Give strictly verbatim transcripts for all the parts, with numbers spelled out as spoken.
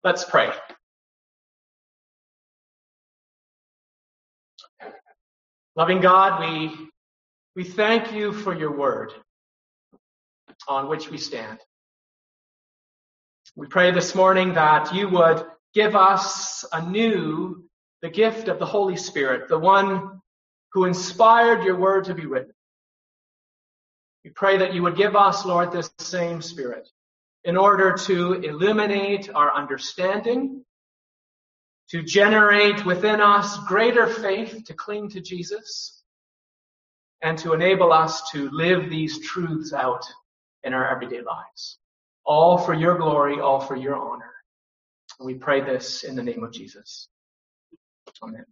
Let's pray. Loving God, we, we thank you for your word on which we stand. We pray this morning that you would give us anew the gift of the Holy Spirit, the one who inspired your word to be written. We pray that you would give us, Lord, this same Spirit in order to illuminate our understanding, to generate within us greater faith to cling to Jesus, and to enable us to live these truths out in our everyday lives. All for your glory, all for your honor. And we pray this in the name of Jesus. Amen.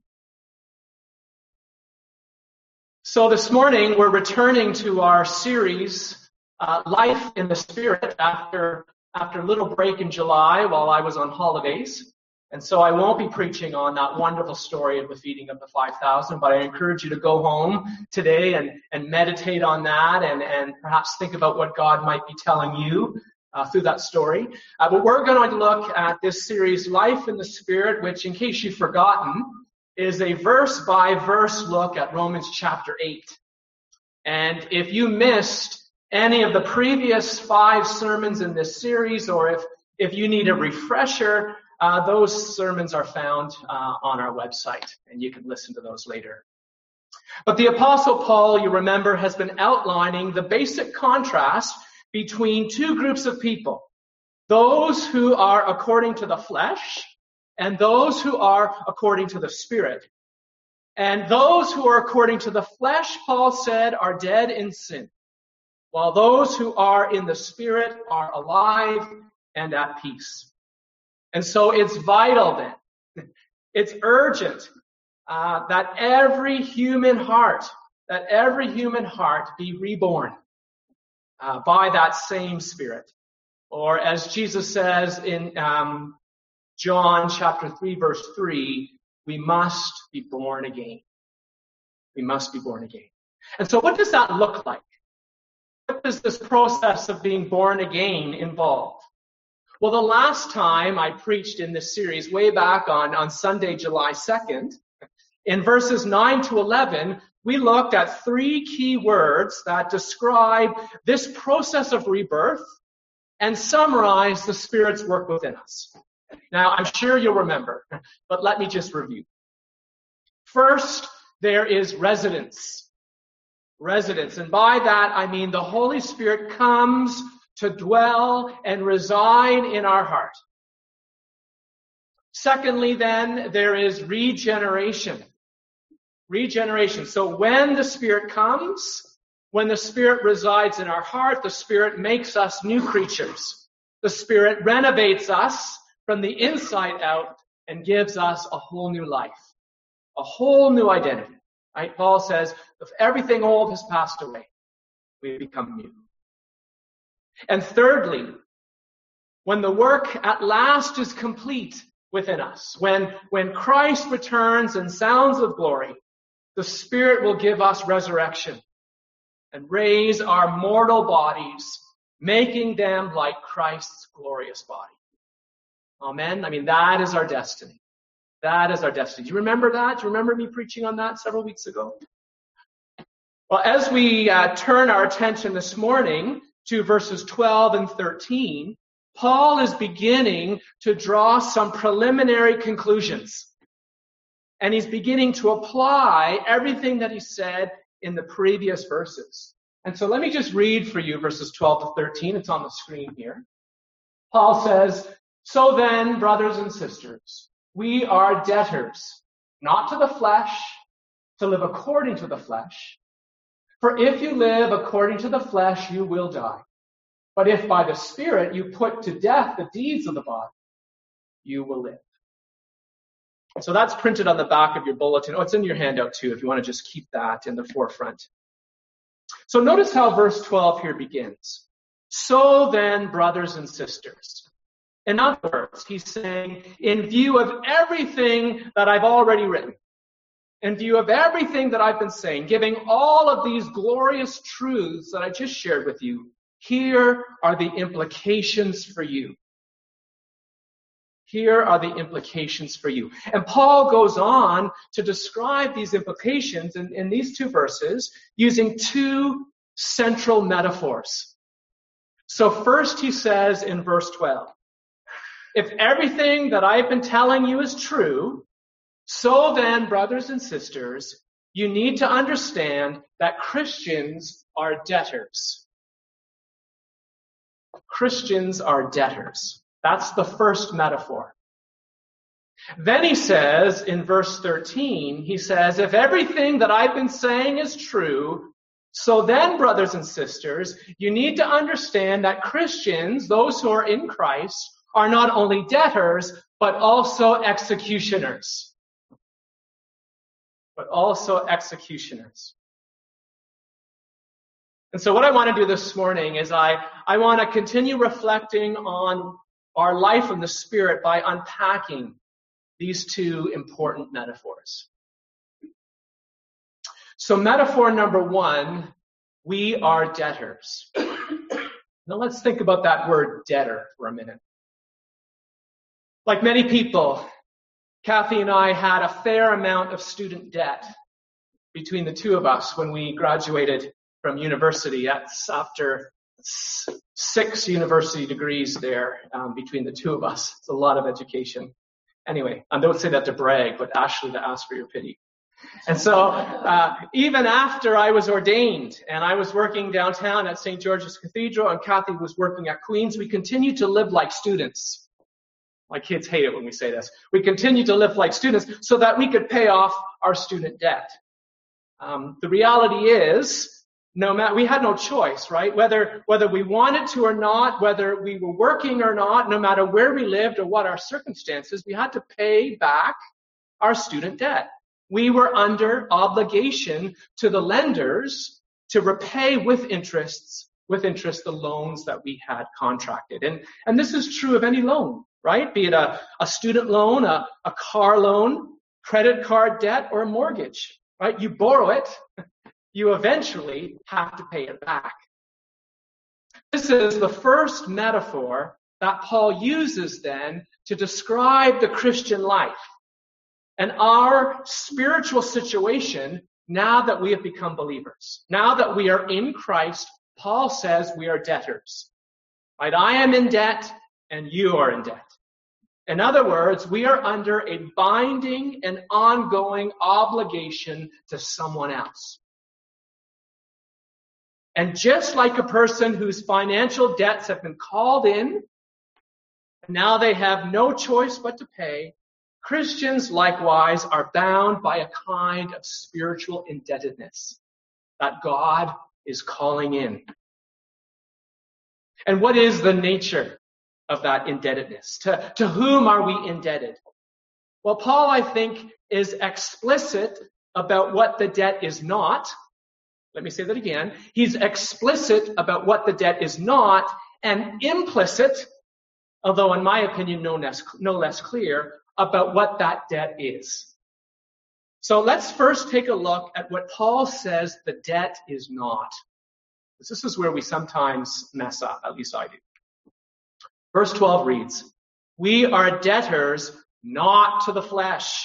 So this morning we're returning to our series, uh, Life in the Spirit, after, after a little break in July while I was on holidays. And so I won't be preaching on that wonderful story of the feeding of the five thousand, but I encourage you to go home today and, and meditate on that and, and perhaps think about what God might be telling you uh, through that story. Uh, but we're going to look at this series, Life in the Spirit, which, in case you've forgotten, is a verse-by-verse look at Romans chapter eight. And if you missed any of the previous five sermons in this series, or if, if you need a refresher, uh, those sermons are found uh, on our website, and you can listen to those later. But the Apostle Paul, you remember, has been outlining the basic contrast between two groups of people. Those who are according to the flesh, and those who are according to the Spirit. And those who are according to the flesh, Paul said, are dead in sin, while those who are in the Spirit are alive and at peace. And so it's vital then, it's urgent uh, that every human heart, that every human heart be reborn uh, by that same Spirit. Or as Jesus says in um, John chapter three, verse three, we must be born again. We must be born again. And so what does that look like? What does this process of being born again involve? Well, the last time I preached in this series, way back on, on Sunday, July second, in verses nine to eleven, we looked at three key words that describe this process of rebirth and summarize the Spirit's work within us. Now, I'm sure you'll remember, but let me just review. First, there is residence. Residence. And by that, I mean the Holy Spirit comes to dwell and reside in our heart. Secondly, then, there is regeneration. Regeneration. So when the Spirit comes, when the Spirit resides in our heart, the Spirit makes us new creatures. The Spirit renovates us from the inside out and gives us a whole new life, a whole new identity. Right? Paul says, if everything old has passed away, we become new. And thirdly, when the work at last is complete within us, when, when Christ returns in sounds of glory, the Spirit will give us resurrection and raise our mortal bodies, making them like Christ's glorious body. Amen. I mean, that is our destiny. That is our destiny. Do you remember that? Do you remember me preaching on that several weeks ago? Well, as we uh, turn our attention this morning to verses twelve and thirteen, Paul is beginning to draw some preliminary conclusions. And he's beginning to apply everything that he said in the previous verses. And so let me just read for you verses twelve to thirteen. It's on the screen here. Paul says, "So then, brothers and sisters, we are debtors, not to the flesh, to live according to the flesh. For if you live according to the flesh, you will die. But if by the Spirit you put to death the deeds of the body, you will live." So that's printed on the back of your bulletin. Oh, it's in your handout too, if you want to just keep that in the forefront. So notice how verse twelve here begins. "So then, brothers and sisters." In other words, he's saying, in view of everything that I've already written, in view of everything that I've been saying, giving all of these glorious truths that I just shared with you, here are the implications for you. Here are the implications for you. And Paul goes on to describe these implications in, in these two verses using two central metaphors. So first he says in verse twelve, if everything that I've been telling you is true, so then, brothers and sisters, you need to understand that Christians are debtors. Christians are debtors. That's the first metaphor. Then he says in verse thirteen, he says, if everything that I've been saying is true, so then, brothers and sisters, you need to understand that Christians, those who are in Christ, are not only debtors, but also executioners. But also executioners. And so what I want to do this morning is I, I want to continue reflecting on our life in the Spirit by unpacking these two important metaphors. So metaphor number one, we are debtors. Now let's think about that word debtor for a minute. Like many people, Kathy and I had a fair amount of student debt between the two of us when we graduated from university. That's after six university degrees there um, between the two of us. It's a lot of education. Anyway, I don't say that to brag, but actually to ask for your pity. And so uh, even after I was ordained and I was working downtown at Saint George's Cathedral and Kathy was working at Queen's, we continued to live like students. My kids hate it when we say this. We continued to live like students so that we could pay off our student debt. Um, the reality is, no matter, we had no choice, right? Whether, whether we wanted to or not, whether we were working or not, no matter where we lived or what our circumstances, we had to pay back our student debt. We were under obligation to the lenders to repay with interests, with interest the loans that we had contracted. And, and this is true of any loan, right? Be it a, a student loan, a, a car loan, credit card debt, or a mortgage, right? You borrow it, you eventually have to pay it back. This is the first metaphor that Paul uses then to describe the Christian life and our spiritual situation now that we have become believers. Now that we are in Christ, Paul says we are debtors. Right? I am in debt and you are in debt. In other words, we are under a binding and ongoing obligation to someone else. And just like a person whose financial debts have been called in, now they have no choice but to pay, Christians likewise are bound by a kind of spiritual indebtedness that God is calling in. And what is the nature of that indebtedness? To, to whom are we indebted? Well, Paul, I think, is explicit about what the debt is not. Let me say that again. He's explicit about what the debt is not, and implicit, although in my opinion no less, no less clear, about what that debt is. So let's first take a look at what Paul says the debt is not. This is where we sometimes mess up, at least I do. Verse twelve reads, we are debtors not to the flesh.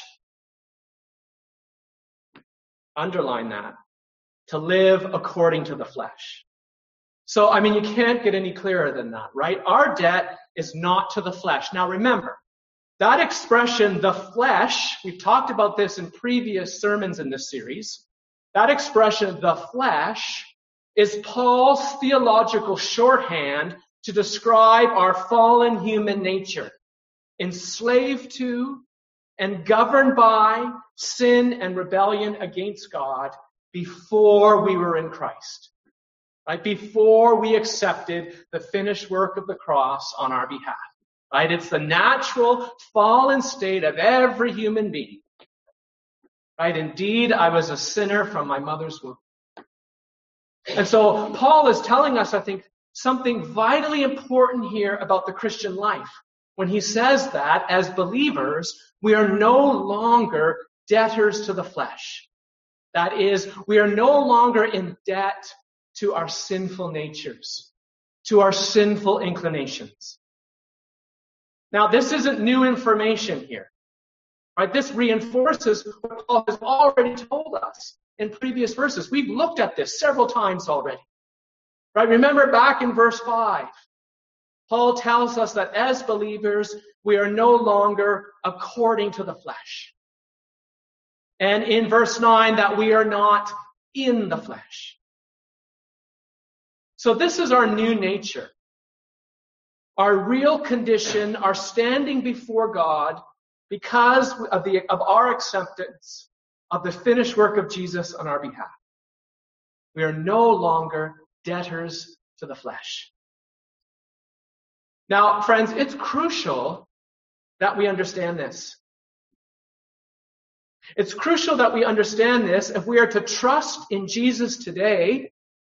Underline that. To live according to the flesh. So, I mean, you can't get any clearer than that, right? Our debt is not to the flesh. Now remember, that expression, the flesh, we've talked about this in previous sermons in this series. That expression, the flesh, is Paul's theological shorthand to describe our fallen human nature, enslaved to and governed by sin and rebellion against God before we were in Christ, right? Before we accepted the finished work of the cross on our behalf. Right? It's the natural fallen state of every human being. Right? Indeed, I was a sinner from my mother's womb. And so Paul is telling us, I think, something vitally important here about the Christian life. When he says that, as believers, we are no longer debtors to the flesh. That is, we are no longer in debt to our sinful natures, to our sinful inclinations. Now, this isn't new information here. Right? This reinforces what Paul has already told us in previous verses. We've looked at this several times already. Right? Remember back in verse five, Paul tells us that as believers, we are no longer according to the flesh. And in verse nine, that we are not in the flesh. So this is our new nature. Our real condition, our standing before God, because of the of our acceptance of the finished work of Jesus on our behalf. We are no longer debtors to the flesh. Now, friends, it's crucial that we understand this. It's crucial that we understand this if we are to trust in Jesus today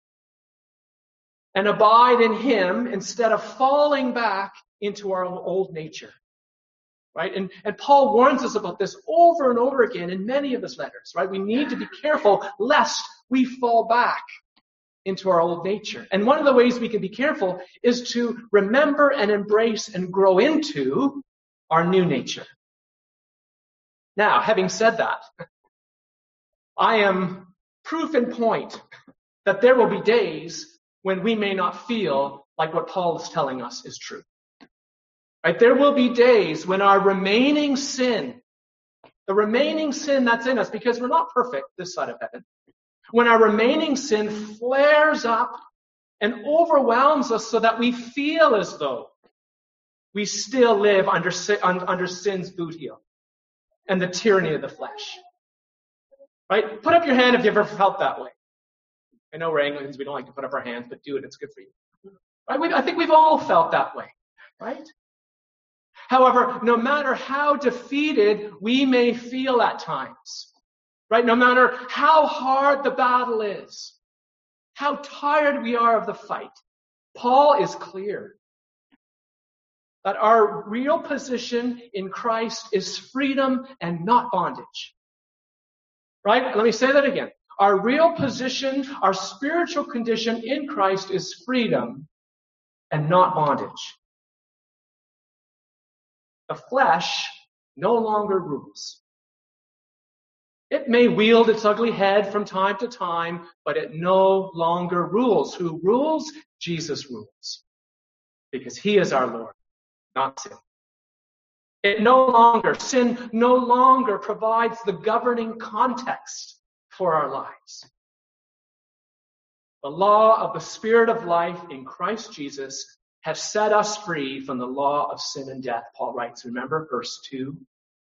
and abide in Him instead of falling back into our old nature. Right? And, and Paul warns us about this over and over again in many of his letters. Right? We need to be careful lest we fall back into our old nature. And one of the ways we can be careful is to remember and embrace and grow into our new nature. Now, having said that, I am proof in point that there will be days when we may not feel like what Paul is telling us is true. Right? There will be days when our remaining sin, the remaining sin that's in us, because we're not perfect this side of heaven, when our remaining sin flares up and overwhelms us so that we feel as though we still live under, under sin's boot heel and the tyranny of the flesh. Right? Put up your hand if you've ever felt that way. I know we're Anglicans, we don't like to put up our hands, but do it, it's good for you. Right? We, I think we've all felt that way. Right? However, no matter how defeated we may feel at times, right? No matter how hard the battle is, how tired we are of the fight, Paul is clear that our real position in Christ is freedom and not bondage. Right? Let me say that again. Our real position, our spiritual condition in Christ is freedom and not bondage. The flesh no longer rules. It may wield its ugly head from time to time, but it no longer rules. Who rules? Jesus rules. Because He is our Lord, not sin. It no longer, sin no longer provides the governing context for our lives. The law of the Spirit of life in Christ Jesus has set us free from the law of sin and death, Paul writes. Remember verse two?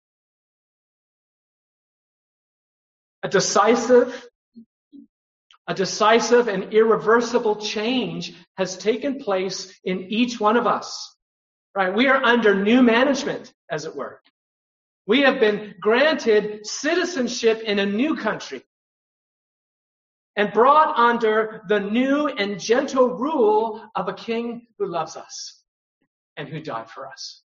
A decisive, a decisive and irreversible change has taken place in each one of us. Right? We are under new management, as it were. We have been granted citizenship in a new country and brought under the new and gentle rule of a king who loves us and who died for us.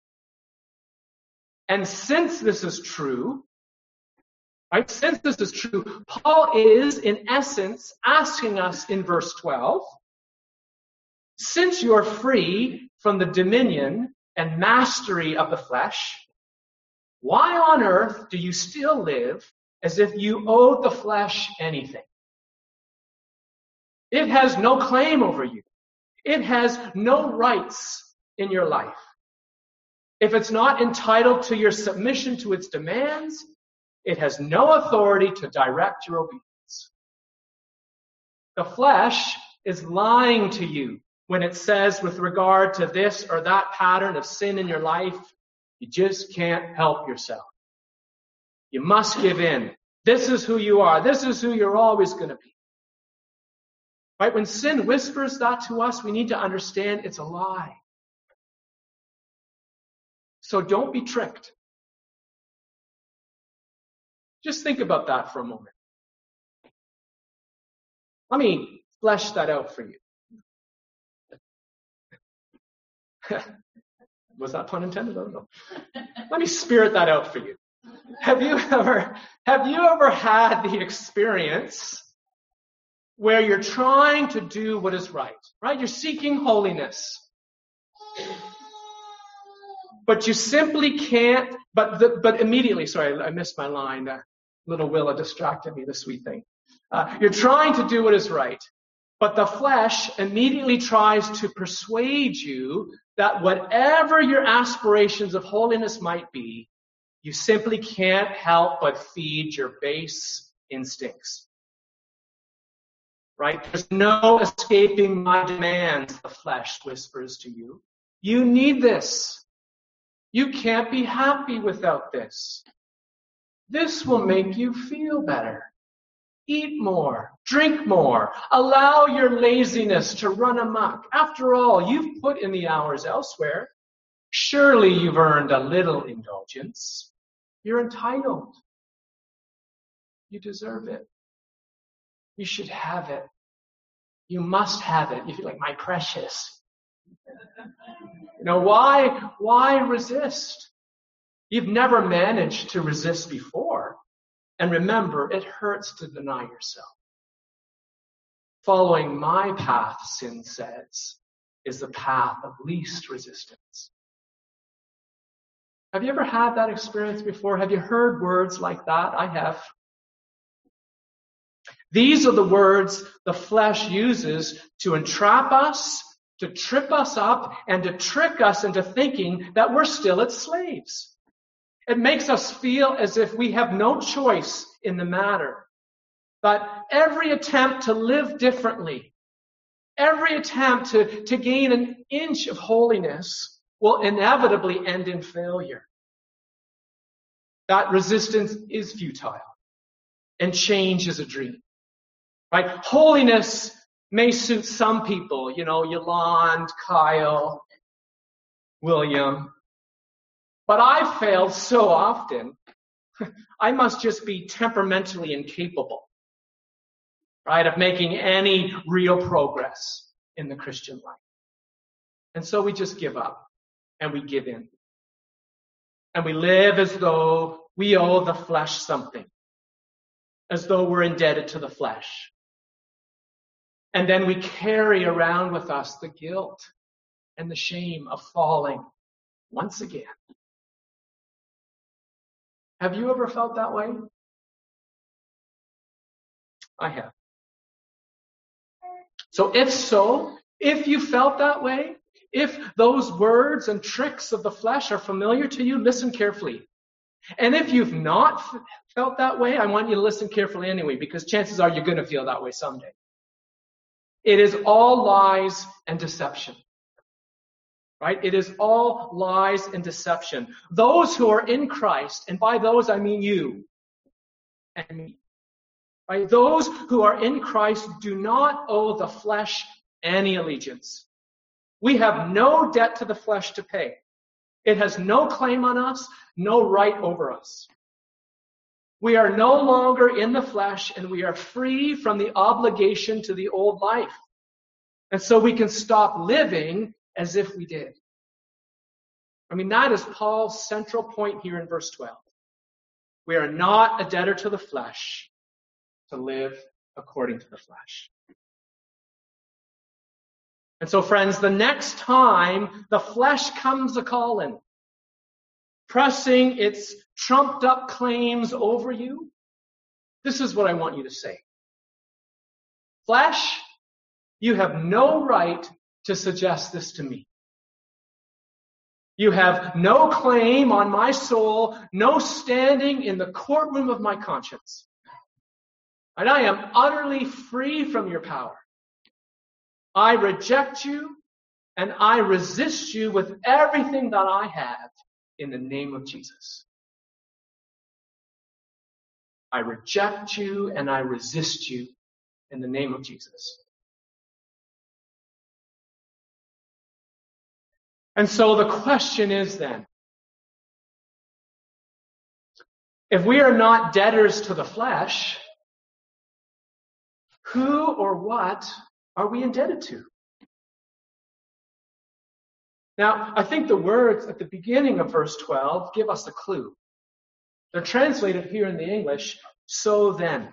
And since this is true, right, since this is true, Paul is, in essence, asking us in verse twelve, since you're free from the dominion and mastery of the flesh, why on earth do you still live as if you owed the flesh anything? It has no claim over you. It has no rights in your life. If it's not entitled to your submission to its demands, it has no authority to direct your obedience. The flesh is lying to you when it says with regard to this or that pattern of sin in your life, you just can't help yourself. You must give in. This is who you are. This is who you're always going to be. Right? When sin whispers that to us, we need to understand it's a lie. So don't be tricked. Just think about that for a moment. Let me flesh that out for you. Was that pun intended? I don't know. Let me spirit that out for you. Have you ever, have you ever had the experience where you're trying to do what is right, right? You're seeking holiness. But you simply can't, but the, but immediately, sorry, I missed my line. Uh, little Willa distracted me, the sweet thing. Uh, you're trying to do what is right, but the flesh immediately tries to persuade you that whatever your aspirations of holiness might be, you simply can't help but feed your base instincts. Right? There's no escaping my demands, the flesh whispers to you. You need this. You can't be happy without this. This will make you feel better. Eat more, drink more, allow your laziness to run amok. After all, you've put in the hours elsewhere. Surely you've earned a little indulgence. You're entitled. You deserve it. You should have it. You must have it. You feel like, my precious. You know, why, why resist? You've never managed to resist before. And remember, it hurts to deny yourself. Following my path, sin says, is the path of least resistance. Have you ever had that experience before? Have you heard words like that? I have. These are the words the flesh uses to entrap us, to trip us up, and to trick us into thinking that we're still its slaves. It makes us feel as if we have no choice in the matter. But every attempt to live differently, every attempt to, to gain an inch of holiness will inevitably end in failure. That resistance is futile, and change is a dream. Right? Holiness may suit some people, you know, Yolande, Kyle, William. But I've failed so often, I must just be temperamentally incapable, right, of making any real progress in the Christian life. And so we just give up, and we give in. And we live as though we owe the flesh something, as though we're indebted to the flesh. And then we carry around with us the guilt and the shame of falling once again. Have you ever felt that way? I have. So if so, if you felt that way, if those words and tricks of the flesh are familiar to you, listen carefully. And if you've not f- felt that way, I want you to listen carefully anyway, because chances are you're going to feel that way someday. It is all lies and deception. Right? It is all lies and deception. Those who are in Christ, and by those I mean you and me, right? Those who are in Christ do not owe the flesh any allegiance. We have no debt to the flesh to pay. It has no claim on us, no right over us. We are no longer in the flesh, and we are free from the obligation to the old life. And so we can stop living as if we did. I mean, that is Paul's central point here in verse twelve. We are not a debtor to the flesh to live according to the flesh. And so, friends, the next time the flesh comes a-calling, pressing its trumped-up claims over you, this is what I want you to say. Flesh, you have no right to suggest this to me. You have no claim on my soul, no standing in the courtroom of my conscience. And I am utterly free from your power. I reject you, and I resist you with everything that I have in the name of Jesus. I reject you, and I resist you in the name of Jesus. And so the question is then, if we are not debtors to the flesh, who or what are we indebted to? Now, I think the words at the beginning of verse twelve give us a clue. They're translated here in the English, so then.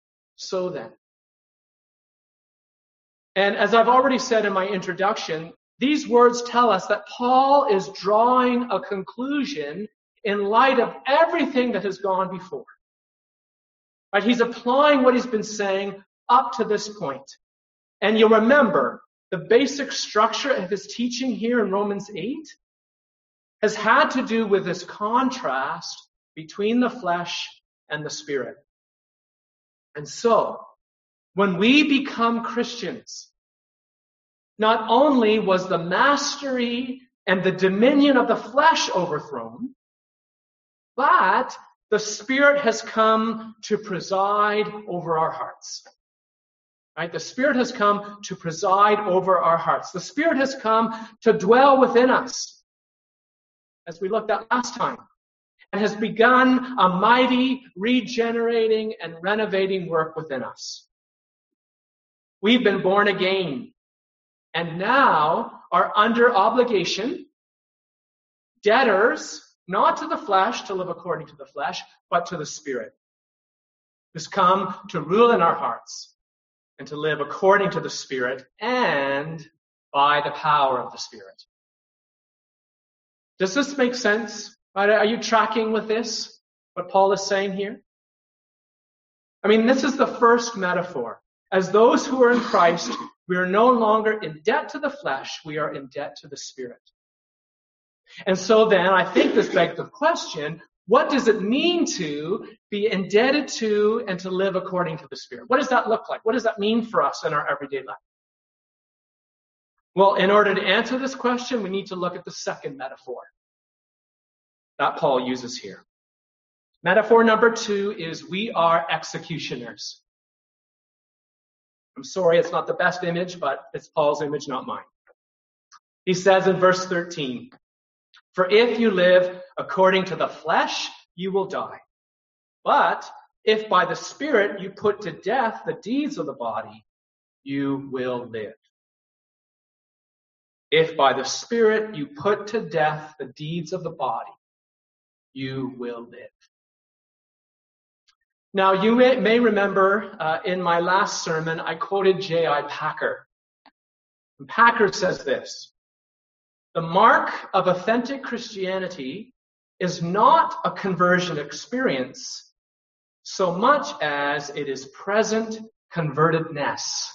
So then. And as I've already said in my introduction, these words tell us that Paul is drawing a conclusion in light of everything that has gone before. Right? He's applying what he's been saying up to this point. And you'll remember, the basic structure of his teaching here in Romans eight has had to do with this contrast between the flesh and the spirit. And so, when we become Christians, not only was the mastery and the dominion of the flesh overthrown, but the Spirit has come to preside over our hearts. Right? The Spirit has come to preside over our hearts. The Spirit has come to dwell within us, as we looked at last time, and has begun a mighty regenerating and renovating work within us. We've been born again, and now are under obligation, debtors, not to the flesh, to live according to the flesh, but to the Spirit, who's come to rule in our hearts and to live according to the Spirit and by the power of the Spirit. Does this make sense? Are you tracking with this, what Paul is saying here? I mean, this is the first metaphor. As those who are in Christ, we are no longer in debt to the flesh, we are in debt to the Spirit. And so then, I think this begs the question, what does it mean to be indebted to and to live according to the Spirit? What does that look like? What does that mean for us in our everyday life? Well, in order to answer this question, we need to look at the second metaphor that Paul uses here. Metaphor number two is we are executioners. I'm sorry, it's not the best image, but it's Paul's image, not mine. He says in verse thirteen, "For if you live according to the flesh, you will die. But if by the Spirit you put to death the deeds of the body, you will live." If by the Spirit you put to death the deeds of the body, you will live. Now, you may, may remember uh, in my last sermon, I quoted J I Packer. And Packer says this: "The mark of authentic Christianity is not a conversion experience so much as it is present convertedness."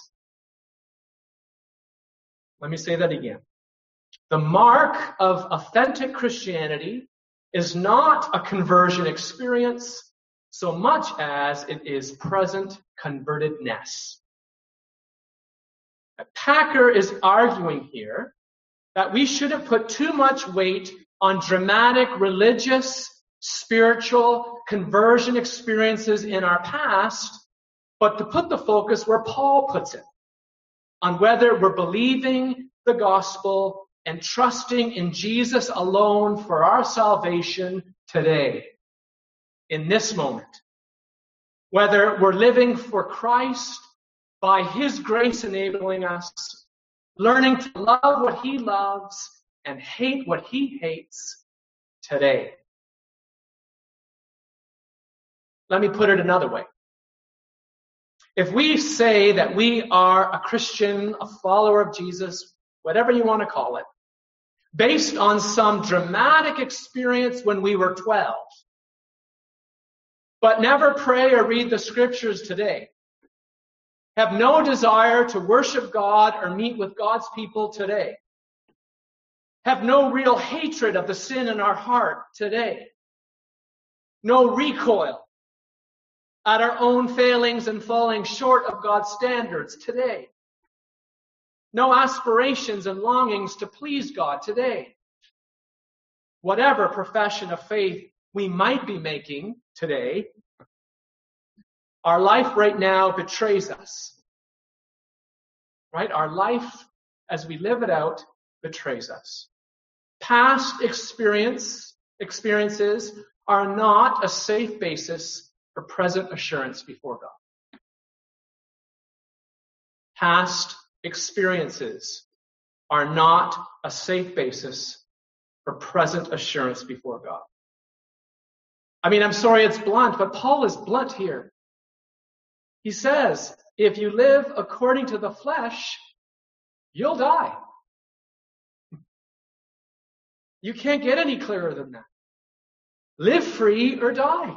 Let me say that again. The mark of authentic Christianity is not a conversion experience so much as it is present convertedness. Packer is arguing here that we shouldn't put too much weight on dramatic religious, spiritual conversion experiences in our past, but to put the focus where Paul puts it, on whether we're believing the gospel and trusting in Jesus alone for our salvation today, in this moment. Whether we're living for Christ by His grace enabling us, learning to love what He loves and hate what He hates today. Let me put it another way. If we say that we are a Christian, a follower of Jesus, whatever you want to call it, based on some dramatic experience when we were twelve, but never pray or read the scriptures today, have no desire to worship God or meet with God's people today, have no real hatred of the sin in our heart today, no recoil at our own failings and falling short of God's standards today, no aspirations and longings to please God today, whatever profession of faith we might be making today, our life right now betrays us. Right? Our life, as we live it out, betrays us. Past experience, experiences are not a safe basis for present assurance before God. Past experiences are not a safe basis for present assurance before God. I mean, I'm sorry it's blunt, but Paul is blunt here. He says, if you live according to the flesh, you'll die. You can't get any clearer than that. Live free or die.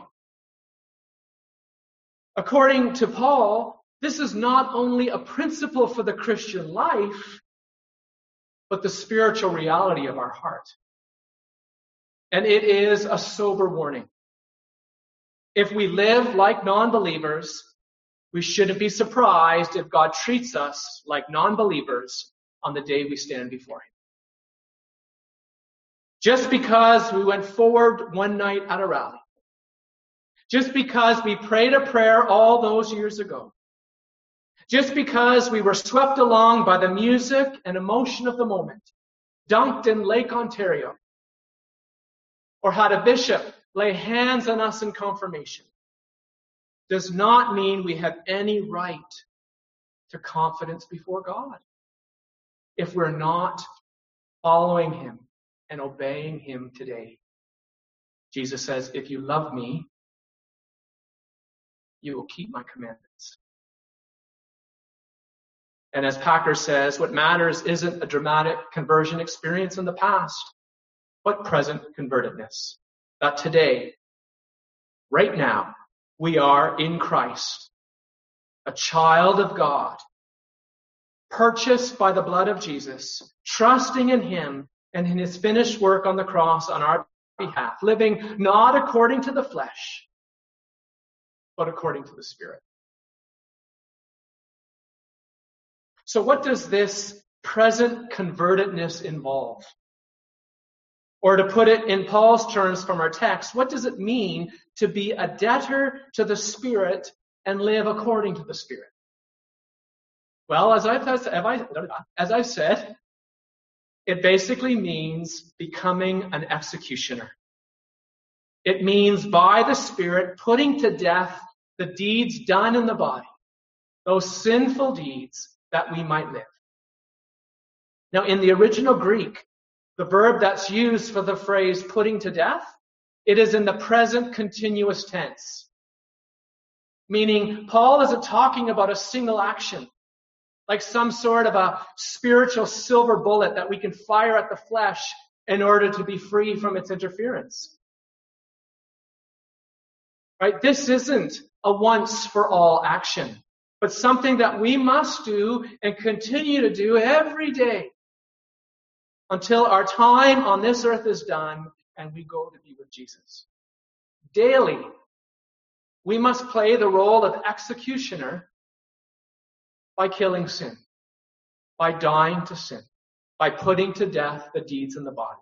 According to Paul, this is not only a principle for the Christian life, but the spiritual reality of our heart. And it is a sober warning. If we live like non-believers, we shouldn't be surprised if God treats us like non-believers on the day we stand before Him. Just because we went forward one night at a rally, just because we prayed a prayer all those years ago, just because we were swept along by the music and emotion of the moment, dunked in Lake Ontario, or had a bishop lay hands on us in confirmation, does not mean we have any right to confidence before God if we're not following Him and obeying Him today. Jesus says, if you love me, you will keep my commandments. And as Packer says, what matters isn't a dramatic conversion experience in the past, but present convertedness. That today, right now, we are in Christ, a child of God, purchased by the blood of Jesus, trusting in Him and in His finished work on the cross on our behalf, living not according to the flesh, but according to the Spirit. So what does this present convertedness involve? Or to put it in Paul's terms from our text, what does it mean to be a debtor to the Spirit and live according to the Spirit? Well, as I've, as I've said, it basically means becoming an executioner. It means by the Spirit putting to death the deeds done in the body, those sinful deeds that we might live. Now, in the original Greek, the verb that's used for the phrase putting to death, it is in the present continuous tense. Meaning, Paul isn't talking about a single action, like some sort of a spiritual silver bullet that we can fire at the flesh in order to be free from its interference. Right? This isn't a once for all action, but something that we must do and continue to do every day until our time on this earth is done and we go to be with Jesus. Daily, we must play the role of executioner by killing sin, by dying to sin, by putting to death the deeds in the body.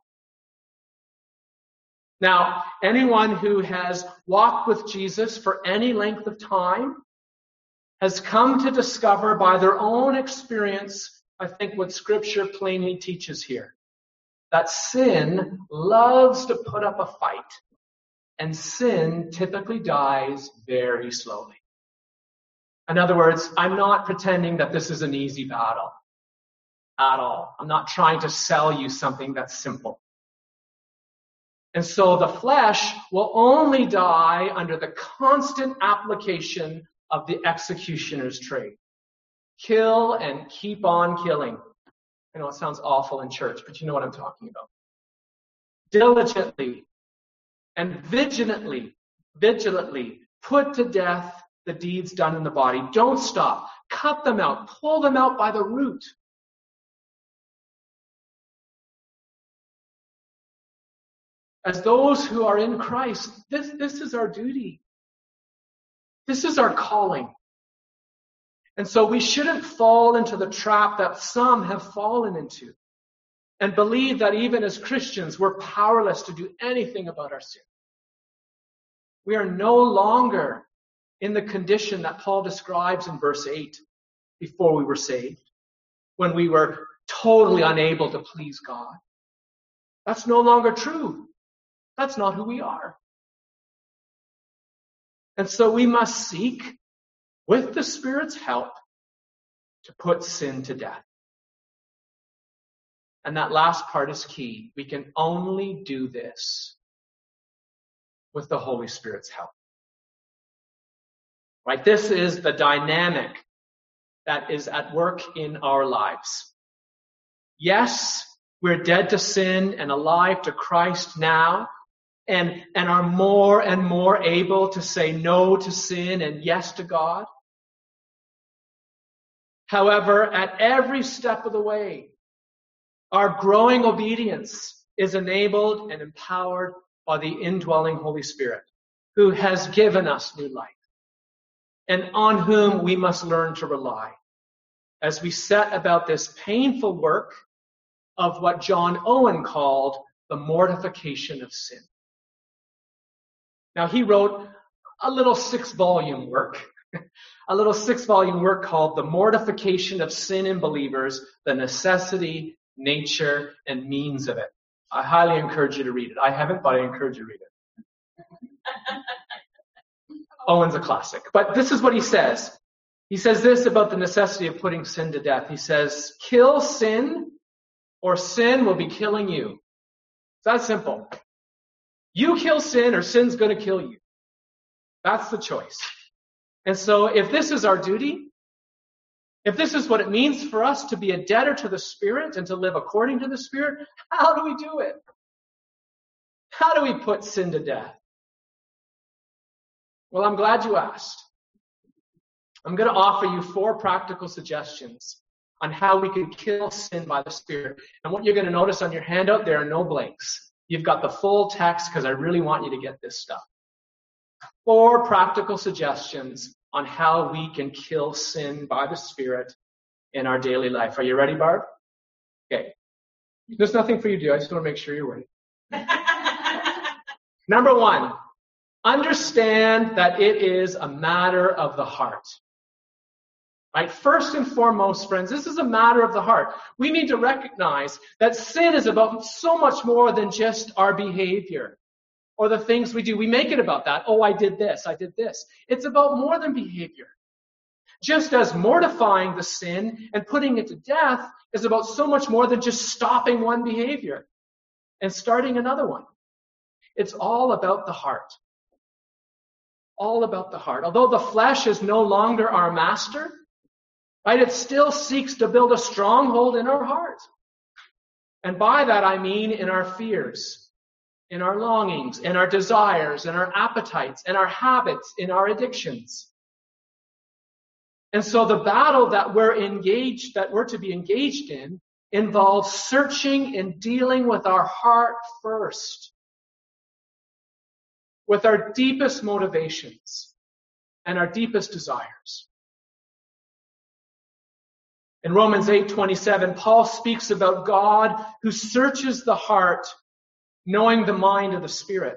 Now, anyone who has walked with Jesus for any length of time has come to discover by their own experience, I think, what Scripture plainly teaches here. That sin loves to put up a fight, and sin typically dies very slowly. In other words, I'm not pretending that this is an easy battle at all. I'm not trying to sell you something that's simple. And so the flesh will only die under the constant application of the executioner's trade. Kill and keep on killing. I know it sounds awful in church, but you know what I'm talking about. Diligently and vigilantly, vigilantly put to death the deeds done in the body. Don't stop. Cut them out. Pull them out by the root. As those who are in Christ, this, this is our duty. This is our calling. And so we shouldn't fall into the trap that some have fallen into and believe that even as Christians, we're powerless to do anything about our sin. We are no longer in the condition that Paul describes in verse eight before we were saved, when we were totally unable to please God. That's no longer true. That's not who we are. And so we must seek, with the Spirit's help, to put sin to death. And that last part is key. We can only do this with the Holy Spirit's help. Right? This is the dynamic that is at work in our lives. Yes, We're dead to sin and alive to Christ now, and, and are more and more able to say no to sin and yes to God. However, at every step of the way, our growing obedience is enabled and empowered by the indwelling Holy Spirit, who has given us new life, and on whom we must learn to rely as we set about this painful work of what John Owen called the mortification of sin. Now, he wrote a little six-volume work, a little six-volume work called The Mortification of Sin in Believers, the Necessity, Nature, and Means of It. I highly encourage you to read it. I haven't, but I encourage you to read it. Owen's a classic. But this is what he says. He says this about the necessity of putting sin to death. He says, kill sin, or sin will be killing you. It's that simple. You kill sin, or sin's going to kill you. That's the choice. And so if this is our duty, if this is what it means for us to be a debtor to the Spirit and to live according to the Spirit, how do we do it? How do we put sin to death? Well, I'm glad you asked. I'm going to offer you four practical suggestions on how we can kill sin by the Spirit. And what you're going to notice on your handout, there are no blanks. You've got the full text because I really want you to get this stuff. Four practical suggestions on how we can kill sin by the Spirit in our daily life. Are you ready, Barb? Okay. There's nothing for you to do. I just want to make sure you're ready. Number one, understand that it is a matter of the heart. Right? First and foremost, friends, this is a matter of the heart. We need to recognize that sin is about so much more than just our behavior or the things we do. We make it about that. Oh, I did this, I did this. It's about more than behavior. Just as mortifying the sin and putting it to death is about so much more than just stopping one behavior and starting another one. It's all about the heart. All about the heart. Although the flesh is no longer our master, right, it still seeks to build a stronghold in our heart. And by that I mean in our fears, in our longings, in our desires, in our appetites, in our habits, in our addictions. And so the battle that we're engaged, that we're to be engaged in, involves searching and dealing with our heart first, with our deepest motivations and our deepest desires. In Romans eight twenty-seven, Paul speaks about God who searches the heart, knowing the mind of the Spirit.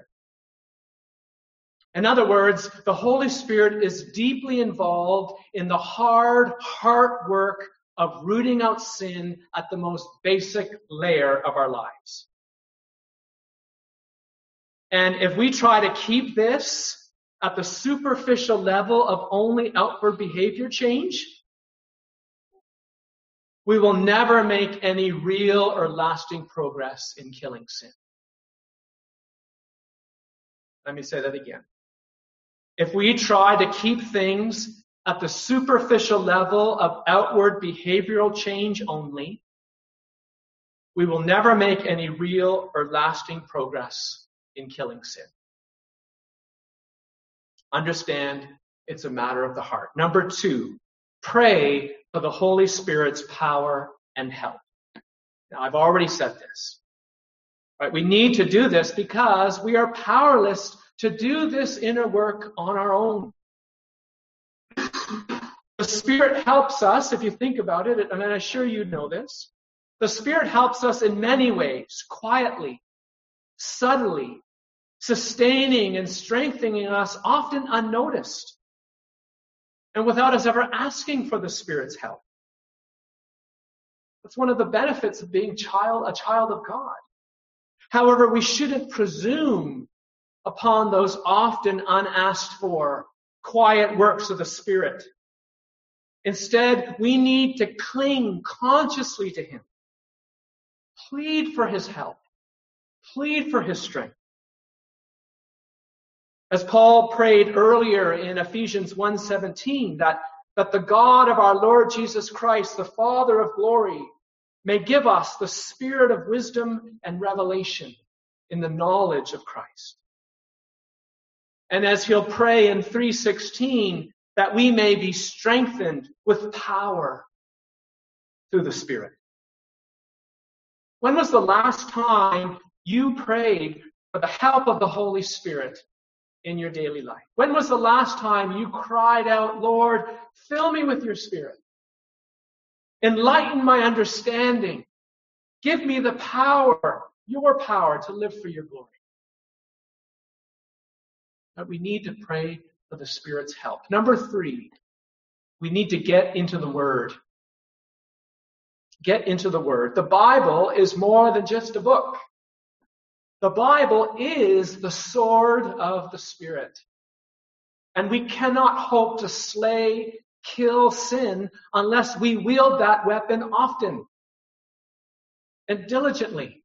In other words, the Holy Spirit is deeply involved in the hard heart work of rooting out sin at the most basic layer of our lives. And if we try to keep this at the superficial level of only outward behavior change, we will never make any real or lasting progress in killing sin. Let me say that again. If we try to keep things at the superficial level of outward behavioral change only, we will never make any real or lasting progress in killing sin. Understand, it's a matter of the heart. Number two, pray for the Holy Spirit's power and help. Now, I've already said this. Right? We need to do this because we are powerless to do this inner work on our own. The Spirit helps us, if you think about it, and I'm sure you know this. The Spirit helps us in many ways, quietly, subtly, sustaining and strengthening us, often unnoticed, and without us ever asking for the Spirit's help. That's one of the benefits of being child, a child of God. However, we shouldn't presume upon those often unasked for quiet works of the Spirit. Instead, we need to cling consciously to Him. Plead for His help. Plead for His strength. As Paul prayed earlier in Ephesians one seventeen, that, that the God of our Lord Jesus Christ, the Father of glory, may give us the spirit of wisdom and revelation in the knowledge of Christ. And as he'll pray in three sixteen, that we may be strengthened with power through the Spirit. When was the last time you prayed for the help of the Holy Spirit in your daily life? When was the last time you cried out, Lord, fill me with your Spirit. Enlighten my understanding. Give me the power, your power, to live for your glory. But we need to pray for the Spirit's help. Number three, we need to get into the Word. Get into the Word. The Bible is more than just a book. The Bible is the sword of the Spirit. And we cannot hope to slay, kill sin unless we wield that weapon often and diligently.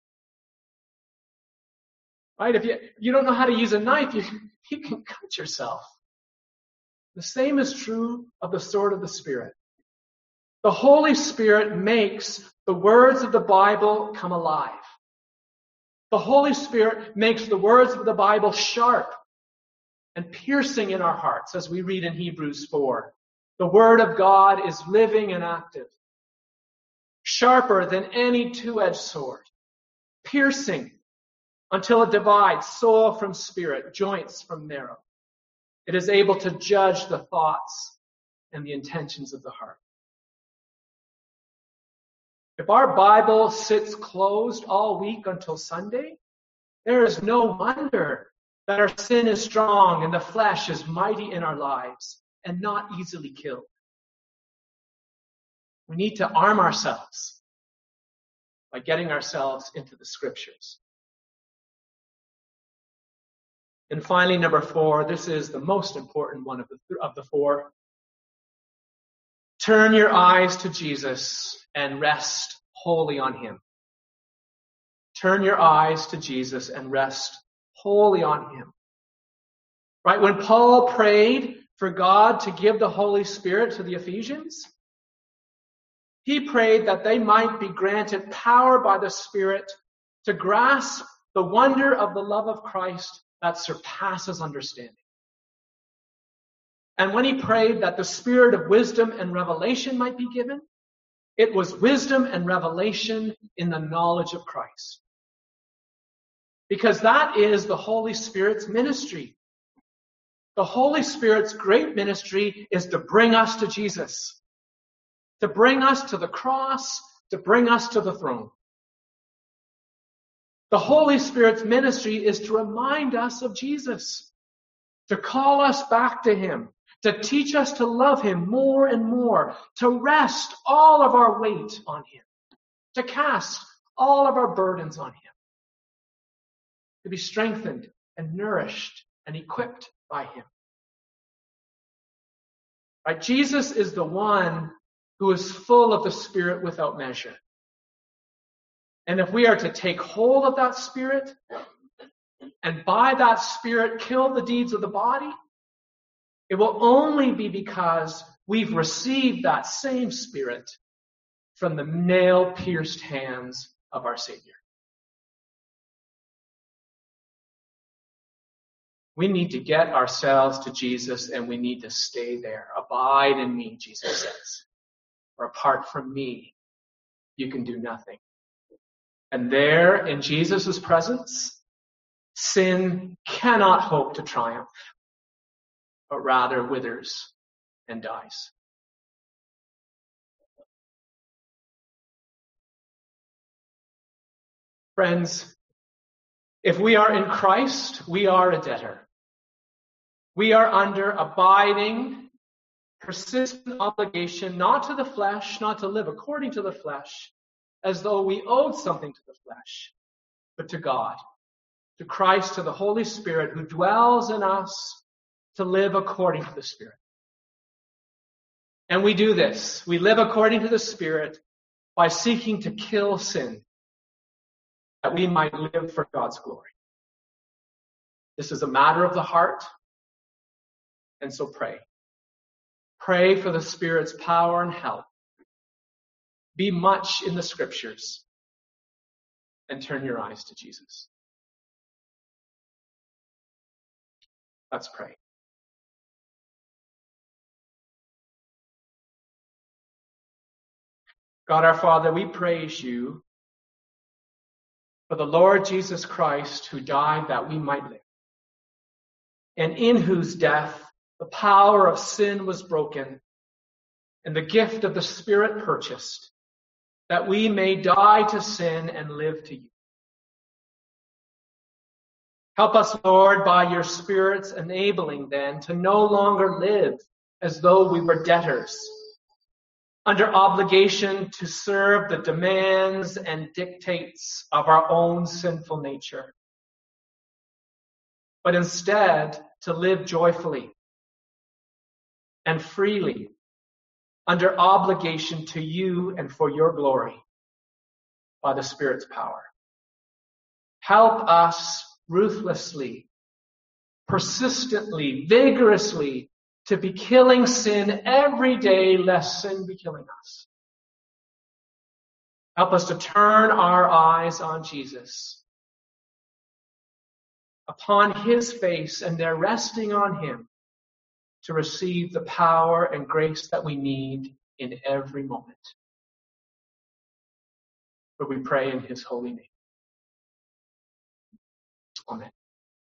Right? If you, you don't know how to use a knife, you, you can cut yourself. The same is true of the sword of the Spirit. The Holy Spirit makes the words of the Bible come alive. The Holy Spirit makes the words of the Bible sharp and piercing in our hearts, as we read in Hebrews four. The Word of God is living and active, sharper than any two-edged sword, piercing until it divides soul from spirit, joints from marrow. It is able to judge the thoughts and the intentions of the heart. If our Bible sits closed all week until Sunday, there is no wonder that our sin is strong and the flesh is mighty in our lives and not easily killed. We need to arm ourselves by getting ourselves into the Scriptures. And finally, number four, this is the most important one of the, of the four. Turn your eyes to Jesus and rest wholly on him. Turn your eyes to Jesus and rest wholly on him. Right? When Paul prayed for God to give the Holy Spirit to the Ephesians, he prayed that they might be granted power by the Spirit to grasp the wonder of the love of Christ that surpasses understanding. And when he prayed that the spirit of wisdom and revelation might be given, it was wisdom and revelation in the knowledge of Christ. Because that is the Holy Spirit's ministry. The Holy Spirit's great ministry is to bring us to Jesus, to bring us to the cross, to bring us to the throne. The Holy Spirit's ministry is to remind us of Jesus, to call us back to him, to teach us to love him more and more, to rest all of our weight on him, to cast all of our burdens on him, to be strengthened and nourished and equipped by him. Right? Jesus is the one who is full of the Spirit without measure. And if we are to take hold of that Spirit and by that Spirit kill the deeds of the body, it will only be because we've received that same Spirit from the nail-pierced hands of our Savior. We need to get ourselves to Jesus and we need to stay there. Abide in me, Jesus says. Or apart from me, you can do nothing. And there, in Jesus' presence, sin cannot hope to triumph, but rather withers and dies. Friends, if we are in Christ, we are a debtor. We are under abiding, persistent obligation, not to the flesh, not to live according to the flesh, as though we owed something to the flesh, but to God, to Christ, to the Holy Spirit who dwells in us to live according to the Spirit. And we do this. We live according to the Spirit by seeking to kill sin, that we might live for God's glory. This is a matter of the heart, and so pray. Pray for the Spirit's power and help be much in the scriptures, and turn your eyes to Jesus. Let's pray. God our Father, we praise you for the Lord Jesus Christ who died that we might live, and in whose death the power of sin was broken and the gift of the Spirit purchased, that we may die to sin and live to you. Help us, Lord, by your Spirit's enabling then to no longer live as though we were debtors, under obligation to serve the demands and dictates of our own sinful nature, but instead to live joyfully and freely under obligation to you and for your glory by the Spirit's power. Help us ruthlessly, persistently, vigorously to be killing sin every day, lest sin be killing us. Help us to turn our eyes on Jesus, upon his face, and there resting on him to receive the power and grace that we need in every moment. For we pray in his holy name. Amen.